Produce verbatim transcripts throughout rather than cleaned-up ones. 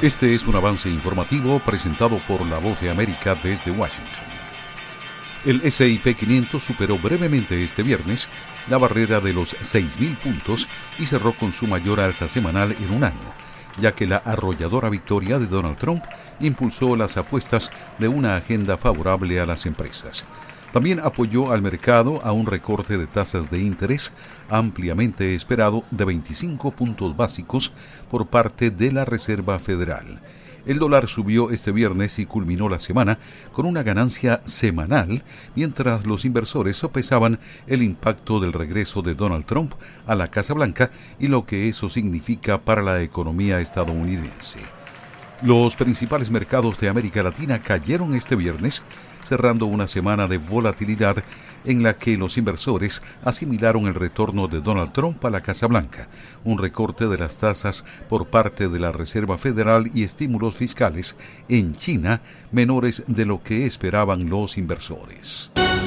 Este es un avance informativo presentado por La Voz de América desde Washington. El ese y pe quinientos superó brevemente este viernes la barrera de los seis mil puntos y cerró con su mayor alza semanal en un año, ya que la arrolladora victoria de Donald Trump impulsó las apuestas de una agenda favorable a las empresas. También apoyó al mercado a un recorte de tasas de interés ampliamente esperado de veinticinco puntos básicos por parte de la Reserva Federal. El dólar subió este viernes y culminó la semana con una ganancia semanal, mientras los inversores sopesaban el impacto del regreso de Donald Trump a la Casa Blanca y lo que eso significa para la economía estadounidense. Los principales mercados de América Latina cayeron este viernes, cerrando una semana de volatilidad en la que los inversores asimilaron el retorno de Donald Trump a la Casa Blanca, un recorte de las tasas por parte de la Reserva Federal y estímulos fiscales en China menores de lo que esperaban los inversores.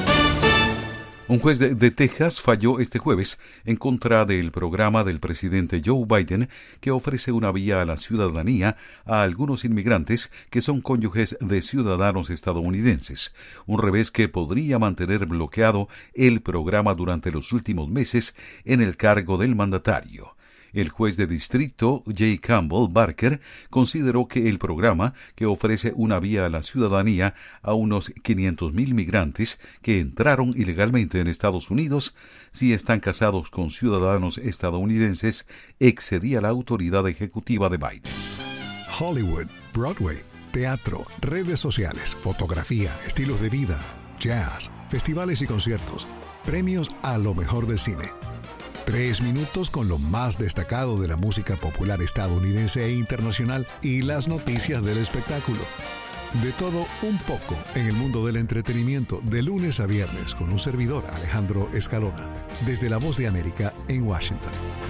Un juez de, de Texas falló este jueves en contra del programa del presidente Joe Biden que ofrece una vía a la ciudadanía a algunos inmigrantes que son cónyuges de ciudadanos estadounidenses, un revés que podría mantener bloqueado el programa durante los últimos meses en el cargo del mandatario. El juez de distrito, J. Campbell Barker, consideró que el programa, que ofrece una vía a la ciudadanía a unos quinientos mil migrantes que entraron ilegalmente en Estados Unidos, si están casados con ciudadanos estadounidenses, excedía la autoridad ejecutiva de Biden. Hollywood, Broadway, teatro, redes sociales, fotografía, estilos de vida, jazz, festivales y conciertos, premios a lo mejor del cine. Tres minutos con lo más destacado de la música popular estadounidense e internacional y las noticias del espectáculo. De todo un poco en el mundo del entretenimiento de lunes a viernes con un servidor, Alejandro Escalona, desde La Voz de América en Washington.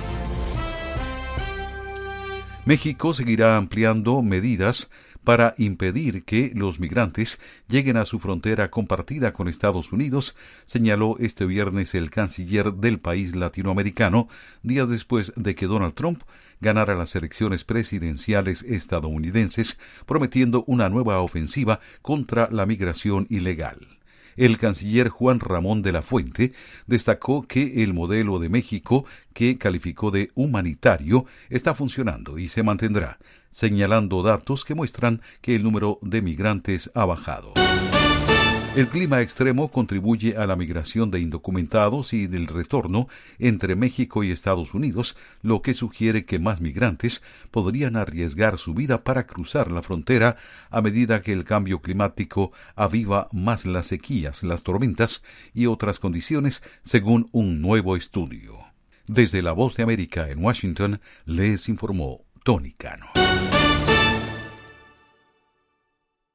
México seguirá ampliando medidas para impedir que los migrantes lleguen a su frontera compartida con Estados Unidos, señaló este viernes el canciller del país latinoamericano, días después de que Donald Trump ganara las elecciones presidenciales estadounidenses, prometiendo una nueva ofensiva contra la migración ilegal. El canciller Juan Ramón de la Fuente destacó que el modelo de México, que calificó de humanitario, está funcionando y se mantendrá, señalando datos que muestran que el número de migrantes ha bajado. El clima extremo contribuye a la migración de indocumentados y del retorno entre México y Estados Unidos, lo que sugiere que más migrantes podrían arriesgar su vida para cruzar la frontera a medida que el cambio climático aviva más las sequías, las tormentas y otras condiciones, según un nuevo estudio. Desde La Voz de América en Washington, les informó Tony Cano.